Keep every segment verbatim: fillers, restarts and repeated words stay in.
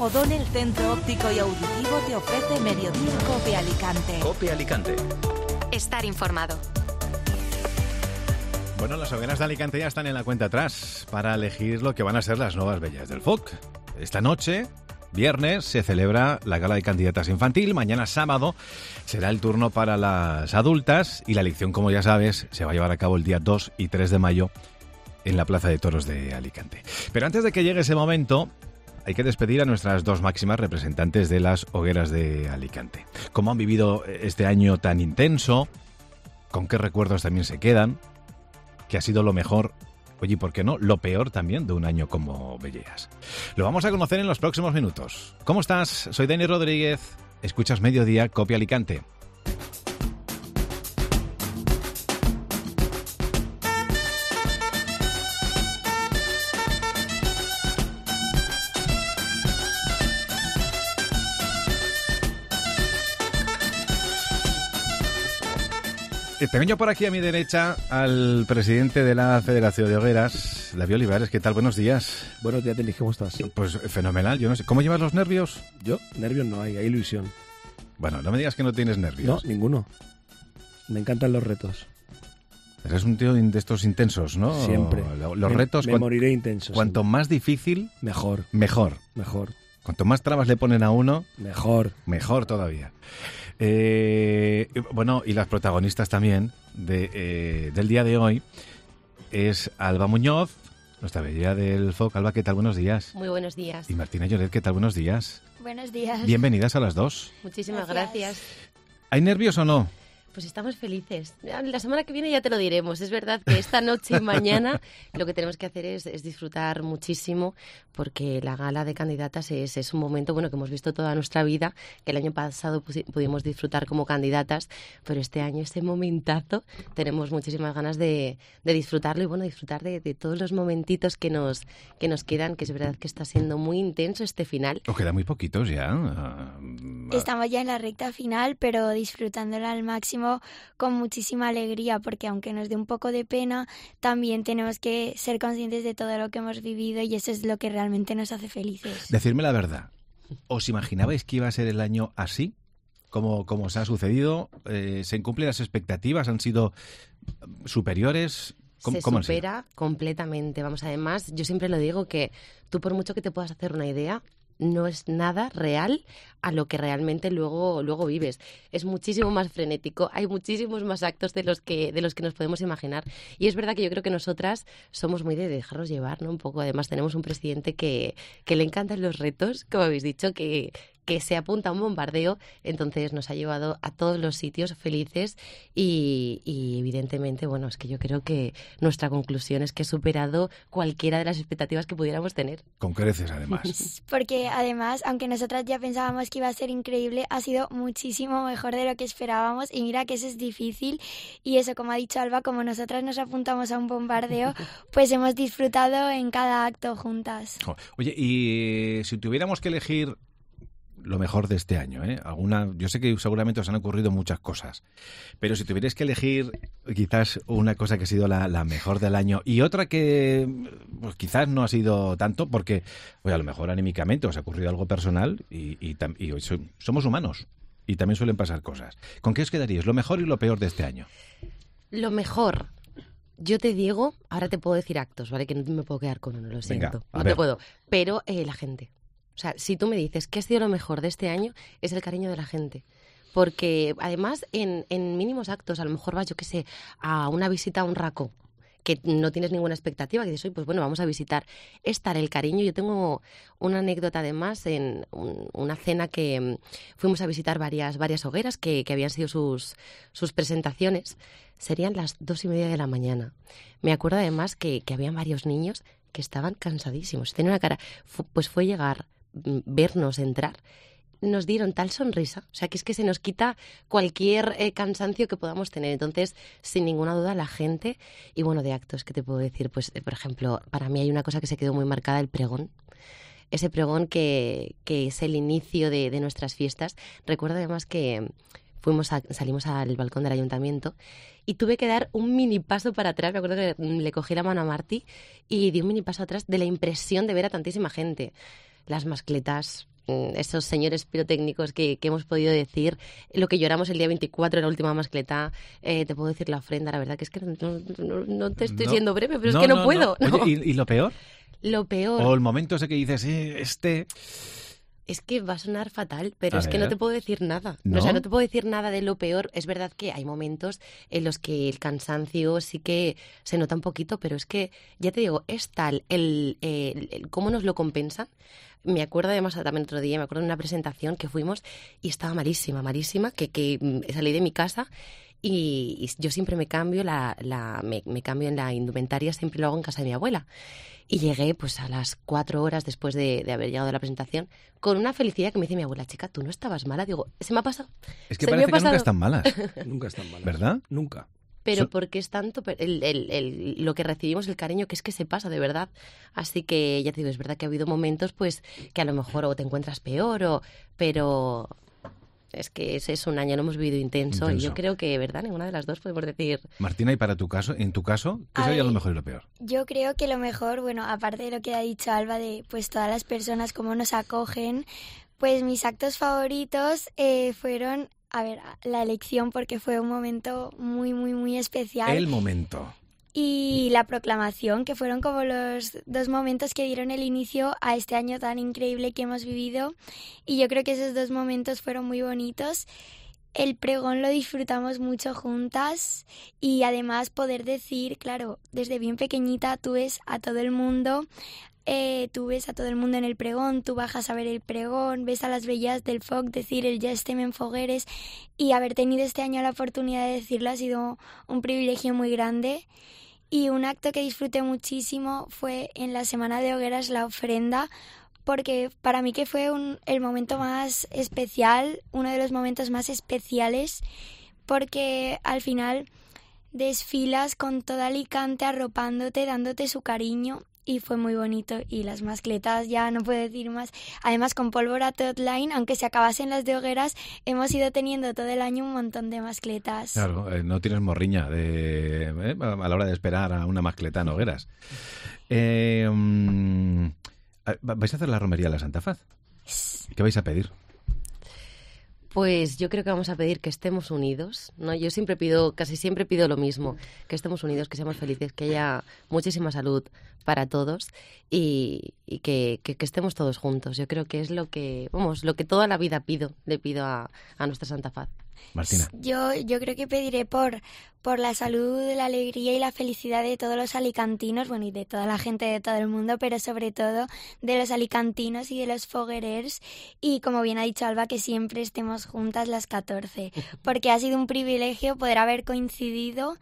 O'Donnell Centro Óptico y Auditivo te ofrece Mediodía Cope Alicante. Cope Alicante. Estar informado. Bueno, las hogueras de Alicante ya están en la cuenta atrás para elegir lo que van a ser las nuevas bellas del F O C. Esta noche, viernes, se celebra la gala de candidatas infantil. Mañana sábado será el turno para las adultas y la elección, como ya sabes, se va a llevar a cabo el día dos y tres de mayo en la Plaza de Toros de Alicante. Pero antes de que llegue ese momento, hay que despedir a nuestras dos máximas representantes de las hogueras de Alicante. ¿Cómo han vivido este año tan intenso? ¿Con qué recuerdos también se quedan? ¿Qué ha sido lo mejor? Oye, ¿por qué no? Lo peor también de un año como Belleas. Lo vamos a conocer en los próximos minutos. ¿Cómo estás? Soy Dani Rodríguez. Escuchas Mediodía Cope Alicante. Tengo yo por aquí a mi derecha al presidente de la Federación de Hogueras, David Olivares. ¿Qué tal? Buenos días. Buenos días, Denis. ¿Cómo estás? Pues fenomenal. Yo no sé. ¿Cómo llevas los nervios? ¿Yo? Nervios no hay, hay ilusión. Bueno, no me digas que no tienes nervios. No, ninguno. Me encantan los retos. Eres un tío de estos intensos, ¿no? Siempre. Los me, retos... Me moriré intenso. Cuanto siempre. más difícil... Mejor. Mejor. Mejor. Cuanto más trabas le ponen a uno... Mejor. Mejor todavía. Eh, bueno, y las protagonistas también de, eh, del día de hoy es Alba Muñoz, nuestra bella del F O C. Alba, ¿qué tal? Buenos días. Muy buenos días. Y Martina Lloret, ¿qué tal? Buenos días. Buenos días. Bienvenidas a las dos. Muchísimas gracias. gracias. ¿Hay nervios o no? Pues estamos felices. La semana que viene ya te lo diremos. Es verdad que esta noche y mañana lo que tenemos que hacer es, es disfrutar muchísimo, porque la gala de candidatas es, es un momento bueno que hemos visto toda nuestra vida, que el año pasado pudimos disfrutar como candidatas, pero este año, este momentazo, tenemos muchísimas ganas de, de disfrutarlo y bueno, disfrutar de, de todos los momentitos que nos, que nos quedan, que es verdad que está siendo muy intenso este final. Os quedan muy poquitos ya. Estamos ya en la recta final, pero disfrutándola al máximo, con muchísima alegría, porque aunque nos dé un poco de pena, también tenemos que ser conscientes de todo lo que hemos vivido y eso es lo que realmente nos hace felices. Decidme la verdad, ¿os imaginabais que iba a ser el año así? Como, como os ha sucedido, eh, ¿se cumplen las expectativas? ¿Han sido superiores? ¿Cómo, se cómo supera completamente. Vamos, además, yo siempre lo digo que tú, por mucho que te puedas hacer una idea, no es nada real a lo que realmente luego, luego vives. Es muchísimo más frenético, hay muchísimos más actos de los que de los que nos podemos imaginar. Y es verdad que yo creo que nosotras somos muy de dejarnos llevar, ¿no? Un poco, además tenemos un presidente que, que le encantan los retos, como habéis dicho, que, que se apunta a un bombardeo, entonces nos ha llevado a todos los sitios felices y, y evidentemente, bueno, es que yo creo que nuestra conclusión es que he superado cualquiera de las expectativas que pudiéramos tener. Con creces, además. Porque además, aunque nosotras ya pensábamos que iba a ser increíble, ha sido muchísimo mejor de lo que esperábamos y mira que eso es difícil y eso, como ha dicho Alba, como nosotras nos apuntamos a un bombardeo, pues hemos disfrutado en cada acto juntas. Oye, y si tuviéramos que elegir lo mejor de este año, ¿eh? Alguna, yo sé que seguramente os han ocurrido muchas cosas, pero si tuvierais que elegir quizás una cosa que ha sido la, la mejor del año y otra que pues, quizás no ha sido tanto, porque pues, a lo mejor anímicamente os ha ocurrido algo personal y, y, y, y somos humanos y también suelen pasar cosas. ¿Con qué os quedaríais? Lo mejor y lo peor de este año. Lo mejor... Yo te digo, ahora te puedo decir actos, ¿vale? Que no me puedo quedar con uno, lo siento. Venga, no ver. te puedo. Pero eh, la gente. O sea, si tú me dices qué ha sido lo mejor de este año, es el cariño de la gente. Porque además en, en mínimos actos, a lo mejor vas, yo qué sé, a una visita a un raco, que no tienes ninguna expectativa, que dices, oye, pues bueno, vamos a visitar. Es tal el cariño. Yo tengo una anécdota además en un, una cena que um, fuimos a visitar varias, varias hogueras que, que habían sido sus, sus presentaciones. Serían las dos y media de la mañana. Me acuerdo además que, que habían varios niños que estaban cansadísimos. Tenían una cara... Fu- pues fue llegar, vernos entrar, nos dieron tal sonrisa, o sea, que es que se nos quita cualquier eh, cansancio que podamos tener. Entonces, sin ninguna duda, la gente. Y bueno, de actos, ¿qué te puedo decir? Pues, eh, por ejemplo, para mí hay una cosa que se quedó muy marcada, el pregón. Ese pregón que, que es el inicio de, de nuestras fiestas. Recuerdo además que fuimos a, salimos al balcón del ayuntamiento y tuve que dar un mini paso para atrás. Me acuerdo que le cogí la mano a Martí y di un mini paso atrás de la impresión de ver a tantísima gente. Las mascletas esos señores pirotécnicos que, que hemos podido decir, lo que lloramos el día veinticuatro en la última mascletá, eh, te puedo decir la ofrenda, la verdad que es que no, no, no te estoy No. siendo breve, pero No, es que no, no, puedo. no. no. Oye, ¿y, y lo peor? Lo peor... O el momento ese que dices, eh, este... Es que va a sonar fatal, pero A es que ver. no te puedo decir nada. ¿No? O sea, no te puedo decir nada de lo peor. Es verdad que hay momentos en los que el cansancio sí que se nota un poquito, pero es que, ya te digo, es tal el, el, el cómo nos lo compensan. Me acuerdo además también otro día, me acuerdo de una presentación que fuimos y estaba malísima, malísima, que, que mm, salí de mi casa y, y yo siempre me cambio la, la me, me cambio en la indumentaria, siempre lo hago en casa de mi abuela. Y llegué pues a las cuatro horas después de, de haber llegado a la presentación con una felicidad que me dice mi abuela, chica, ¿tú no estabas mala? Digo, se me ha pasado. Es que Se me parece ha que nunca pasado. están malas, Nunca están malas. ¿verdad? Nunca. Pero So- porque es tanto per- el, el, el- lo que recibimos, el cariño, que es que se pasa de verdad. Así que ya te digo, es verdad que ha habido momentos pues que a lo mejor o te encuentras peor, o pero es que ese es un año, lo hemos vivido intenso, y Intenso. yo creo que, ¿verdad? Ninguna de las dos podemos decir... Martina, y para tu caso, en tu caso, ¿qué A sería ver, lo mejor y lo peor? Yo creo que lo mejor, bueno, aparte de lo que ha dicho Alba, de pues todas las personas cómo nos acogen, pues mis actos favoritos eh, fueron, a ver, la elección, porque fue un momento muy, muy, muy especial. El momento. Y la proclamación, que fueron como los dos momentos que dieron el inicio a este año tan increíble que hemos vivido. Y yo creo que esos dos momentos fueron muy bonitos. El pregón lo disfrutamos mucho juntas y además poder decir, claro, desde bien pequeñita tú ves a todo el mundo, eh, tú ves a todo el mundo en el pregón, tú bajas a ver el pregón, ves a las bellas del F O C decir el Ya estem en fogueres, y haber tenido este año la oportunidad de decirlo ha sido un privilegio muy grande. Y un acto que disfruté muchísimo fue en la Semana de Hogueras la ofrenda, porque para mí que fue un, el momento más especial, uno de los momentos más especiales, porque al final desfilas con toda Alicante arropándote, dándote su cariño, y fue muy bonito. Y las mascletas, ya no puedo decir más. Además, con Pólvora Totline, aunque se acabasen las de Hogueras, hemos ido teniendo todo el año un montón de mascletas. Claro, eh, no tienes morriña de, eh, a la hora de esperar a una mascleta en Hogueras. Eh, mm, ¿Vais a hacer la romería de la Santa Faz? ¿Qué vais a pedir? Pues yo creo que vamos a pedir que estemos unidos, ¿no? Yo siempre pido, casi siempre pido lo mismo, que estemos unidos, que seamos felices, que haya muchísima salud para todos y, y que, que, que estemos todos juntos. Yo creo que es lo que, vamos, lo que toda la vida pido, le pido a, a nuestra Santa Faz. Martina. Yo, yo creo que pediré por, por la salud, la alegría y la felicidad de todos los alicantinos, bueno, y de toda la gente de todo el mundo, pero sobre todo de los alicantinos y de los foguerers. Y como bien ha dicho Alba, que siempre estemos juntas las catorce, porque ha sido un privilegio poder haber coincidido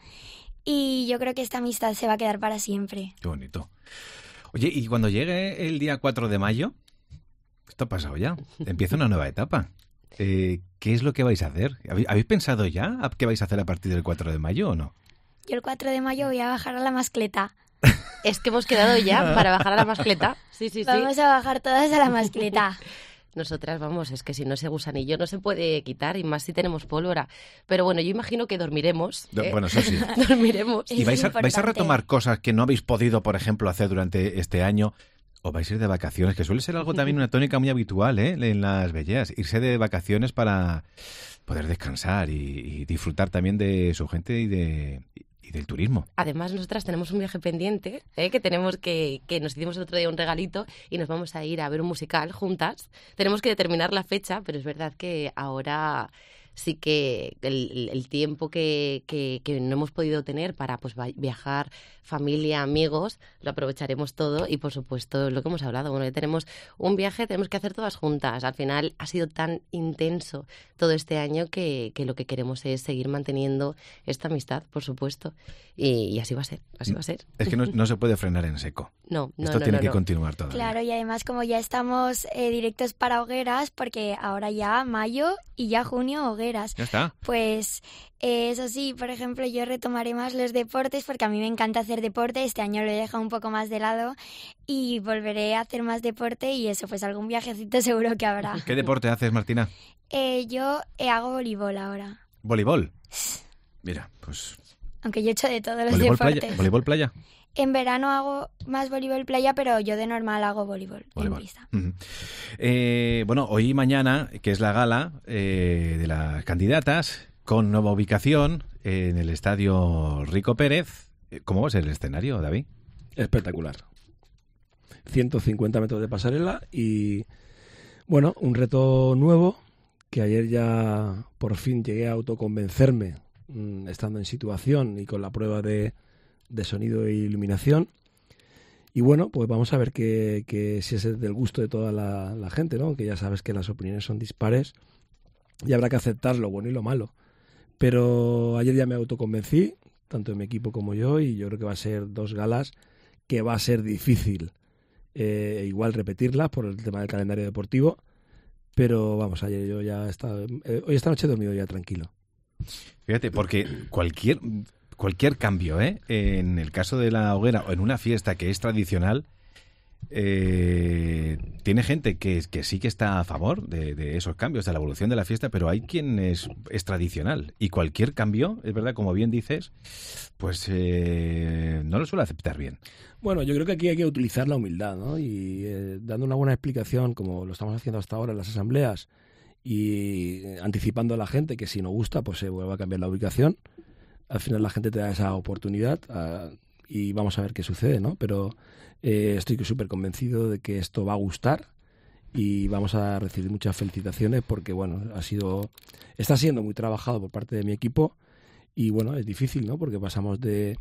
y yo creo que esta amistad se va a quedar para siempre. Qué bonito. Oye, y cuando llegue el día cuatro de mayo, esto ha pasado ya, empieza una nueva etapa. Eh, ¿Qué es lo que vais a hacer? ¿Habéis pensado ya qué vais a hacer a partir del cuatro de mayo o no? Yo el cuatro de mayo voy a bajar a la mascleta. Es que hemos quedado ya para bajar a la mascleta. Sí, sí, sí. Vamos a bajar todas a la mascleta. Nosotras, vamos, es que si no ese gusanillo no se puede quitar, y más si tenemos pólvora. Pero bueno, yo imagino que dormiremos. Do- ¿eh? Bueno, eso sí. Dormiremos. ¿Y Es vais a, vais a importante. retomar cosas que no habéis podido, por ejemplo, hacer durante este año? ¿O vais a ir de vacaciones? Que suele ser algo también una tónica muy habitual, ¿eh? En las belleas. Irse de vacaciones para poder descansar y, y disfrutar también de su gente y de y del turismo. Además, nosotras tenemos un viaje pendiente, ¿eh? que tenemos que, que nos hicimos el otro día un regalito y nos vamos a ir a ver un musical juntas. Tenemos que determinar la fecha, pero es verdad que ahora sí que el, el tiempo que, que, que no hemos podido tener para pues viajar, familia, amigos, lo aprovecharemos todo y, por supuesto, lo que hemos hablado. Bueno, ya tenemos un viaje, tenemos que hacer todas juntas. Al final ha sido tan intenso todo este año que, que lo que queremos es seguir manteniendo esta amistad, por supuesto. Y, y así va a ser, así va a ser. Es que no, no se puede frenar en seco. No, no, Esto no, tiene no, que no. continuar todavía. Claro, y además como ya estamos eh, directos para hogueras, porque ahora ya mayo y ya junio hogueras, Ya está. pues eh, eso sí, por ejemplo, yo retomaré más los deportes porque a mí me encanta hacer deporte. Este año lo he dejado un poco más de lado y volveré a hacer más deporte y eso, pues algún viajecito seguro que habrá. ¿Qué deporte haces, Martina? Eh, yo eh, hago voleibol ahora, ¿Voleibol? Mira, pues... aunque yo he hecho de todos los ¿Voleibol deportes. playa? ¿Voleibol playa? En verano hago más voleibol playa, pero yo de normal hago voleibol, Voleibol. en pista. Uh-huh. Eh, bueno, hoy y mañana, que es la gala eh, de las candidatas, con nueva ubicación en el Estadio Rico Pérez. ¿Cómo va a ser el escenario, David? Espectacular. ciento cincuenta metros de pasarela y, bueno, un reto nuevo que ayer ya por fin llegué a autoconvencerme mmm, estando en situación y con la prueba de, de sonido e iluminación. Y bueno, pues vamos a ver que, que si es del gusto de toda la, la gente, ¿no? Que ya sabes que las opiniones son dispares y habrá que aceptar lo bueno y lo malo. Pero ayer ya me autoconvencí, tanto en mi equipo como yo, y yo creo que va a ser dos galas que va a ser difícil eh, igual repetirlas por el tema del calendario deportivo. Pero vamos, ayer yo ya he estado, eh, hoy esta noche he dormido ya tranquilo. Fíjate, porque cualquier, cualquier cambio, ¿eh? En el caso de la hoguera o en una fiesta que es tradicional, eh, tiene gente que, que sí que está a favor de, de esos cambios, de la evolución de la fiesta, pero hay quien es, es tradicional. Y cualquier cambio, es verdad, como bien dices, pues eh, no lo suele aceptar bien. Bueno, yo creo que aquí hay que utilizar la humildad, ¿no? Y eh, dando una buena explicación, como lo estamos haciendo hasta ahora en las asambleas, y anticipando a la gente que si no gusta, pues se vuelva a cambiar la ubicación. Al final la gente te da esa oportunidad uh, y vamos a ver qué sucede, ¿no? Pero eh, estoy súper convencido de que esto va a gustar y vamos a recibir muchas felicitaciones porque, bueno, ha sido, está siendo muy trabajado por parte de mi equipo y, bueno, es difícil, ¿no? Porque pasamos de...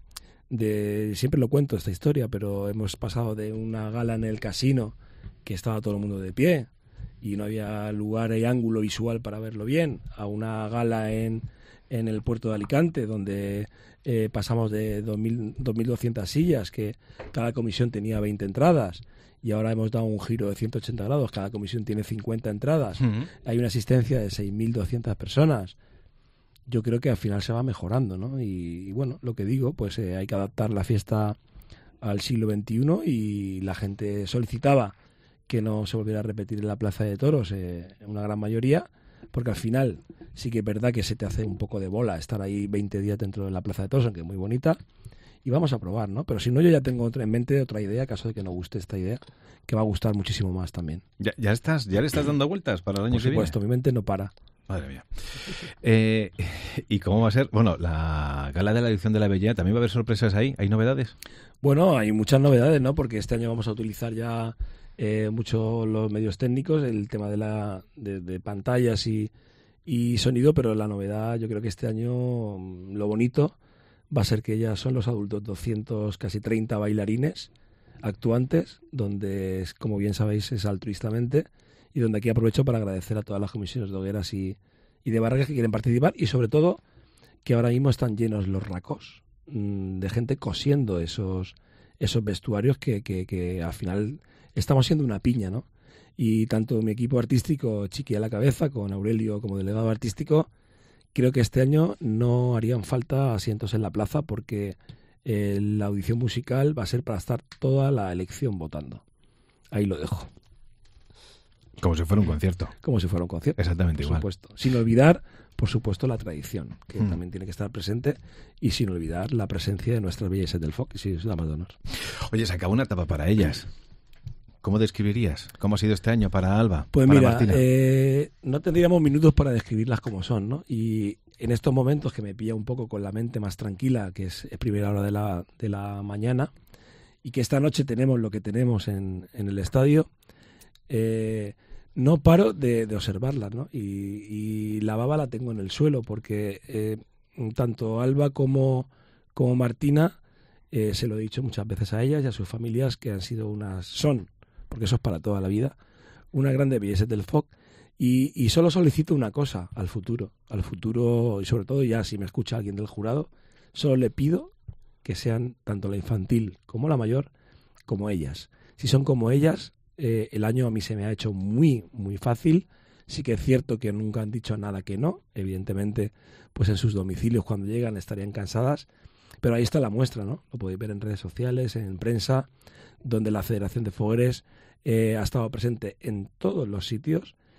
de siempre lo cuento esta historia, pero hemos pasado de una gala en el casino que estaba todo el mundo de pie y no había lugar y ángulo visual para verlo bien, a una gala en, en el puerto de Alicante donde eh, pasamos de dos mil doscientas sillas, que cada comisión tenía veinte entradas, y ahora hemos dado un giro de ciento ochenta grados, cada comisión tiene cincuenta entradas, uh-huh. Hay una asistencia de seis mil doscientas personas. Yo creo que al final se va mejorando, ¿no? Y, y bueno, lo que digo, pues eh, hay que adaptar la fiesta al siglo veintiuno y la gente solicitaba que no se volviera a repetir en la Plaza de Toros, eh, una gran mayoría, porque al final sí que es verdad que se te hace un poco de bola estar ahí veinte días dentro de la Plaza de Toros, aunque es muy bonita, y vamos a probar, ¿no? Pero si no, yo ya tengo otra en mente otra idea, caso de que no guste esta idea, que va a gustar muchísimo más también. ¿Ya, ya, estás, ya le estás dando vueltas para el año Por que viene? Por supuesto, mi mente no para. Madre mía. Eh, ¿Y cómo va a ser? Bueno, la gala de la edición de la Bellea, ¿también va a haber sorpresas ahí? ¿Hay novedades? Bueno, hay muchas novedades, ¿no? Porque este año vamos a utilizar ya eh, mucho los medios técnicos, el tema de la de, de pantallas y, y sonido, pero la novedad, yo creo que este año lo bonito va a ser que ya son los adultos doscientos, casi treinta bailarines actuantes, donde, como bien sabéis, es altruistamente, y donde aquí aprovecho para agradecer a todas las comisiones de hogueras y, y de barracas que quieren participar, y sobre todo que ahora mismo están llenos los racos mmm, de gente cosiendo esos, esos vestuarios que, que, que al final estamos siendo una piña, ¿no? Y tanto mi equipo artístico, Chiqui a la cabeza, con Aurelio como delegado artístico, creo que este año no harían falta asientos en la plaza porque eh, la audición musical va a ser para estar toda la elección votando. Ahí lo dejo. Como si fuera un concierto. Como si fuera un concierto. Exactamente por igual. Supuesto. Sin olvidar, por supuesto, la tradición, que mm. también tiene que estar presente, y sin olvidar la presencia de nuestras bellezas del folk, que sí es damas de honor. Oye, se acabó una etapa para ellas. ¿Cómo describirías? ¿Cómo ha sido este año para Alba? Pues para mira, eh, no tendríamos minutos para describirlas como son, ¿no? Y en estos momentos que me pilla un poco con la mente más tranquila, que es primera hora de la, de la mañana, y que esta noche tenemos lo que tenemos en, en el estadio, eh, no paro de, de observarlas, ¿no? Y, y la baba la tengo en el suelo, porque eh, tanto Alba como, como Martina, eh, se lo he dicho muchas veces a ellas y a sus familias, que han sido unas, son, porque eso es para toda la vida, una grande belleza del folk, y, y solo solicito una cosa al futuro, al futuro, y sobre todo ya si me escucha alguien del jurado, solo le pido que sean tanto la infantil como la mayor, como ellas. Si son como ellas, eh, el año a mí se me ha hecho muy, muy fácil. Sí que es cierto que nunca han dicho nada que no, evidentemente, pues en sus domicilios cuando llegan estarían cansadas, pero ahí está la muestra, ¿no? Lo podéis ver en redes sociales, en prensa, donde la Federación de Fogueres eh, ha estado presente en todos los sitios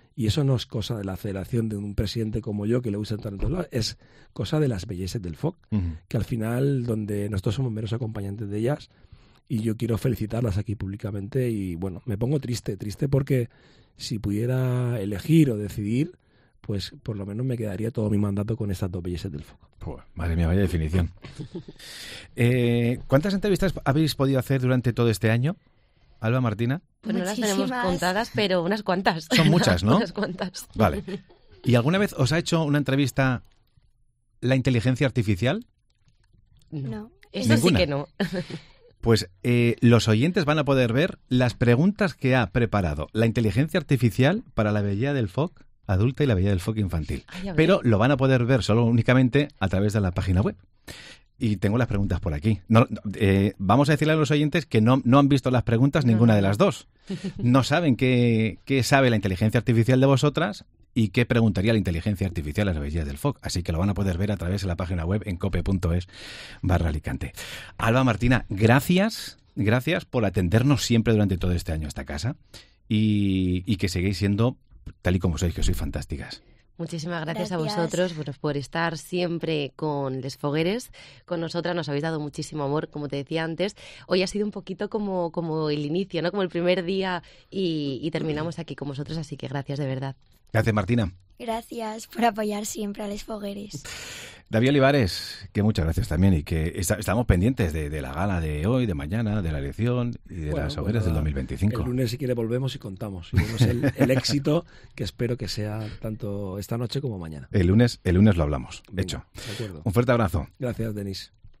Y eso no es cosa de la federación de un presidente como yo que le gusta entrar en todos lados, es cosa de las bellezas del F O C, uh-huh. que al final, donde nosotros somos meros acompañantes de ellas, y yo quiero felicitarlas aquí públicamente. Y bueno, me pongo triste, triste porque si pudiera elegir o decidir, pues por lo menos me quedaría todo mi mandato con estas dos bellezas del F O C. Pues, madre mía, vaya definición. eh, ¿Cuántas entrevistas habéis podido hacer durante todo este año, Alba, Martina? Pues no las tenemos contadas, pero unas cuantas. Son muchas, ¿no? Unas cuantas. Vale. ¿Y alguna vez os ha hecho una entrevista la inteligencia artificial? No. Eso ¿Ninguna? Sí que no. Pues eh, los oyentes van a poder ver las preguntas que ha preparado la inteligencia artificial para la belleza del F O C adulta y la belleza del F O C infantil. Ay, pero lo van a poder ver solo únicamente a través de la página web. Y tengo las preguntas por aquí. No, eh, vamos a decirle a los oyentes que no, no han visto las preguntas ninguna de las dos. No saben qué, qué sabe la inteligencia artificial de vosotras y qué preguntaría la inteligencia artificial a la belleza del F O C. Así que lo van a poder ver a través de la página web en cope punto es barra Alicante. Alba, Martina, gracias, gracias por atendernos siempre durante todo este año a esta casa y, y que seguís siendo tal y como sois, que sois fantásticas. Muchísimas gracias, Gracias. a vosotros por, por estar siempre con Les Fogueres. Con nosotras nos habéis dado muchísimo amor, como te decía antes. Hoy ha sido un poquito como, como el inicio, ¿no? Como el primer día y, y terminamos aquí con vosotros, así que gracias de verdad. Gracias, Martina. Gracias por apoyar siempre a Les Fogueres. David Olivares, que muchas gracias también y que está, estamos pendientes de, de la gala de hoy, de mañana, de la elección y de Bueno, las hogueras bueno, del dos mil veinticinco. El lunes, si quiere, volvemos y contamos. Y vemos el, el éxito que espero que sea tanto esta noche como mañana. El lunes, el lunes lo hablamos. Venga, Hecho. de acuerdo. Un fuerte abrazo. Gracias, Denis.